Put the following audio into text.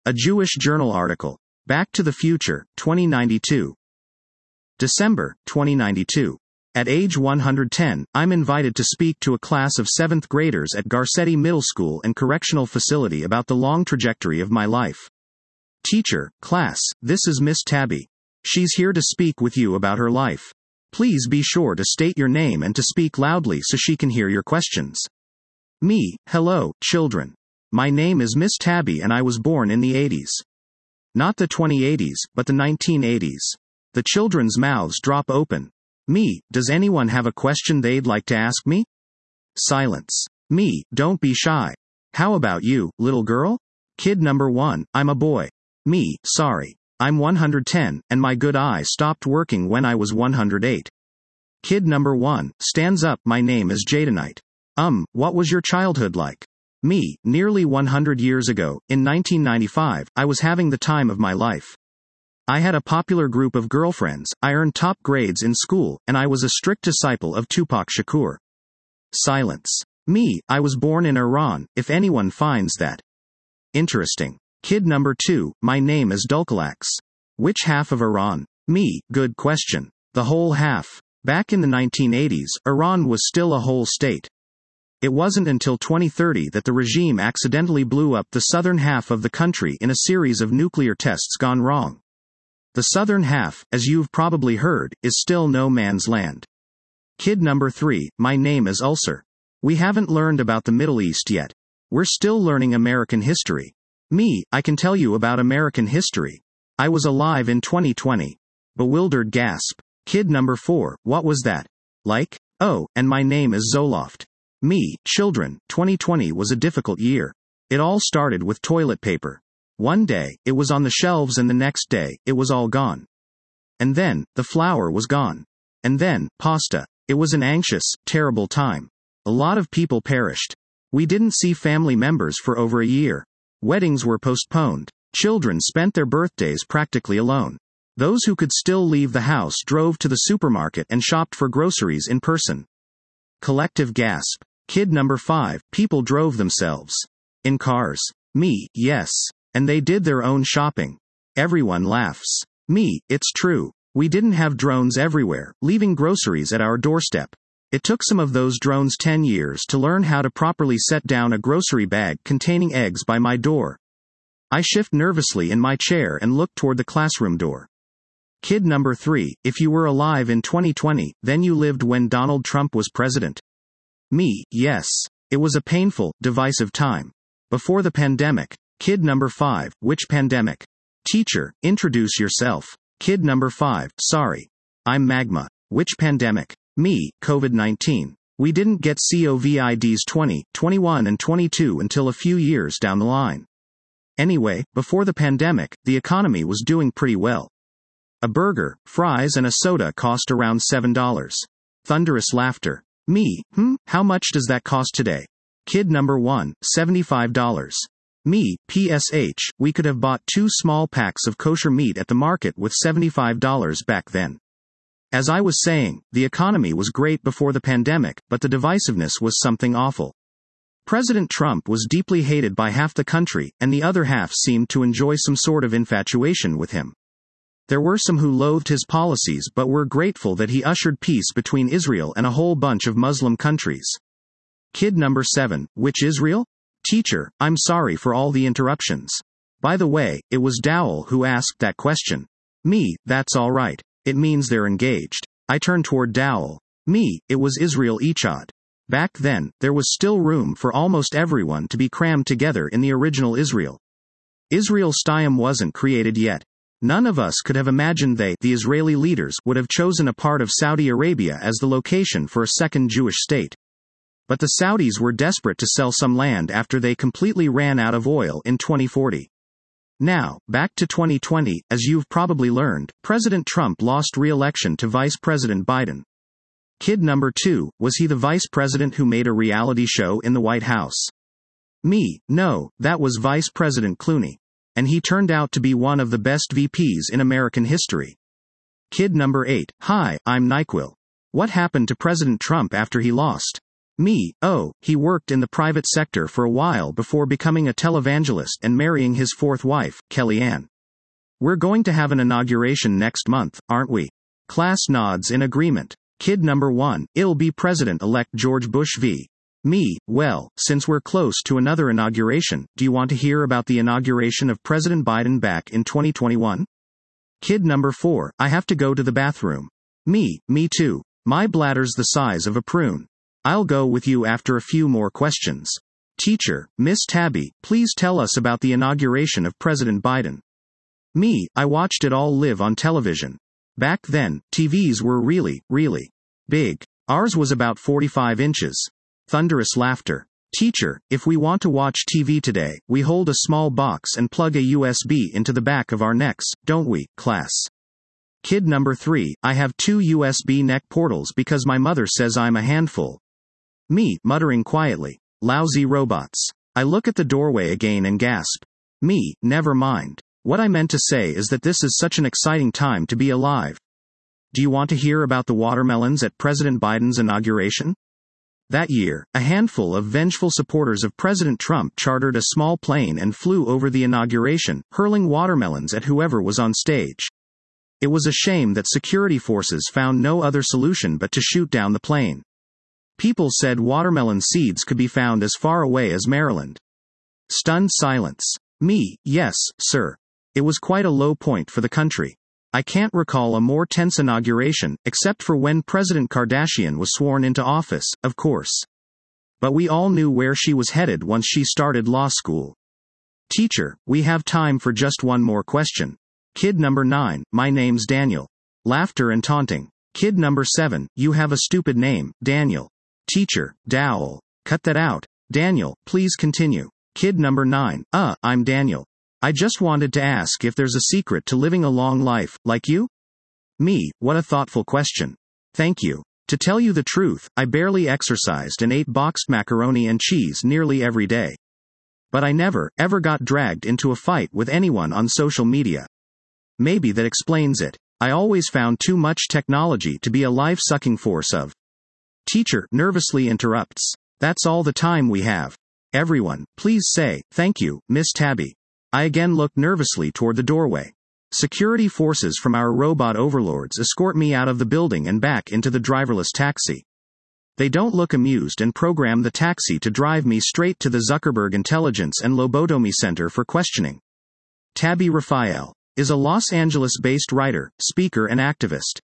A Jewish Journal article. Back to the Future, 2092. December, 2092. At age 110, I'm invited to speak to a class of 7th graders at Garcetti Middle School and Correctional Facility about the long trajectory of my life. Teacher, class, this is Miss Tabby. She's here to speak with you about her life. Please be sure to state your name and to speak loudly so she can hear your questions. Me, hello, children. My name is Miss Tabby and I was born in the 80s. Not the 2080s, but the 1980s. The children's mouths drop open. Me, does anyone have a question they'd like to ask me? Silence. Me, don't be shy. How about you, little girl? Kid number 1, I'm a boy. Me, sorry. I'm 110, and my good eye stopped working when I was 108. Kid number 1, stands up, my name is Jadenite. What was your childhood like? Me, nearly 100 years ago, in 1995, I was having the time of my life. I had a popular group of girlfriends, I earned top grades in school, and I was a strict disciple of Tupac Shakur. Silence. Me, I was born in Iran, if anyone finds that interesting. Kid number 2, my name is Dulcalax. Which half of Iran? Me, good question. The whole half. Back in the 1980s, Iran was still a whole state. It wasn't until 2030 that the regime accidentally blew up the southern half of the country in a series of nuclear tests gone wrong. The southern half, as you've probably heard, is still no man's land. Kid number 3, my name is Ulcer. We haven't learned about the Middle East yet. We're still learning American history. Me, I can tell you about American history. I was alive in 2020. Bewildered gasp. Kid number 4, what was that? Like? Oh, and my name is Zoloft. Me, children, 2020 was a difficult year. It all started with toilet paper. One day, it was on the shelves and the next day, it was all gone. And then, the flour was gone. And then, pasta. It was an anxious, terrible time. A lot of people perished. We didn't see family members for over a year. Weddings were postponed. Children spent their birthdays practically alone. Those who could still leave the house drove to the supermarket and shopped for groceries in person. Collective gasp. Kid number 5, people drove themselves. In cars. Me, yes. And they did their own shopping. Everyone laughs. Me, it's true. We didn't have drones everywhere, leaving groceries at our doorstep. It took some of those drones 10 years to learn how to properly set down a grocery bag containing eggs by my door. I shift nervously in my chair and look toward the classroom door. Kid number 3, if you were alive in 2020, then you lived when Donald Trump was president. Me, yes. It was a painful, divisive time. Before the pandemic. Kid number 5, which pandemic? Teacher, introduce yourself. Kid number 5, sorry. I'm Magma. Which pandemic? Me, COVID-19. We didn't get COVIDs 20, 21 and 22 until a few years down the line. Anyway, before the pandemic, the economy was doing pretty well. A burger, fries and a soda cost around $7. Thunderous laughter. Me, how much does that cost today? Kid number 1, $75. Me, PSH, we could have bought 2 small packs of kosher meat at the market with $75 back then. As I was saying, the economy was great before the pandemic, but the divisiveness was something awful. President Trump was deeply hated by half the country, and the other half seemed to enjoy some sort of infatuation with him. There were some who loathed his policies but were grateful that he ushered peace between Israel and a whole bunch of Muslim countries. Kid number 7, which Israel? Teacher, I'm sorry for all the interruptions. By the way, it was Dowell who asked that question. Me, that's all right. It means they're engaged. I turned toward Dowell. Me, it was Israel Echad. Back then, there was still room for almost everyone to be crammed together in the original Israel. Israel Stayim wasn't created yet. None of us could have imagined the Israeli leaders, would have chosen a part of Saudi Arabia as the location for a second Jewish state. But the Saudis were desperate to sell some land after they completely ran out of oil in 2040. Now, back to 2020, as you've probably learned, President Trump lost re-election to Vice President Biden. Kid number 2, was he the vice president who made a reality show in the White House? Me, no, that was Vice President Clooney. And he turned out to be one of the best VPs in American history. Kid number 8, hi, I'm NyQuil. What happened to President Trump after he lost? Me, oh, he worked in the private sector for a while before becoming a televangelist and marrying his fourth wife, Kellyanne. We're going to have an inauguration next month, aren't we? Class nods in agreement. Kid number 1, it'll be President-elect George Bush v. Me, well, since we're close to another inauguration, do you want to hear about the inauguration of President Biden back in 2021? Kid number 4, I have to go to the bathroom. Me too. My bladder's the size of a prune. I'll go with you after a few more questions. Teacher, Miss Tabby, please tell us about the inauguration of President Biden. Me, I watched it all live on television. Back then, TVs were really big. Ours was about 45 inches. Thunderous laughter. Teacher, if we want to watch TV today, we hold a small box and plug a USB into the back of our necks, don't we, class? Kid number 3, I have 2 USB neck portals because my mother says I'm a handful. Me, muttering quietly. Lousy robots. I look at the doorway again and gasp. Me, never mind. What I meant to say is that this is such an exciting time to be alive. Do you want to hear about the watermelons at President Biden's inauguration? That year, a handful of vengeful supporters of President Trump chartered a small plane and flew over the inauguration, hurling watermelons at whoever was on stage. It was a shame that security forces found no other solution but to shoot down the plane. People said watermelon seeds could be found as far away as Maryland. Stunned silence. Me, yes, sir. It was quite a low point for the country. I can't recall a more tense inauguration, except for when President Kardashian was sworn into office, of course. But we all knew where she was headed once she started law school. Teacher, we have time for just one more question. Kid number 9, my name's Daniel. Laughter and taunting. Kid number 7, you have a stupid name, Daniel. Teacher, Dowell. Cut that out. Daniel, please continue. Kid number 9, I'm Daniel. I just wanted to ask if there's a secret to living a long life, like you? Me, what a thoughtful question. Thank you. To tell you the truth, I barely exercised and ate boxed macaroni and cheese nearly every day. But I never, ever got dragged into a fight with anyone on social media. Maybe that explains it. I always found too much technology to be a life-sucking force of. Teacher nervously interrupts. That's all the time we have. Everyone, please say, thank you, Miss Tabby. I again look nervously toward the doorway. Security forces from our robot overlords escort me out of the building and back into the driverless taxi. They don't look amused and program the taxi to drive me straight to the Zuckerberg Intelligence and Lobotomy Center for questioning. Tabby Raphael is a Los Angeles-based writer, speaker and activist.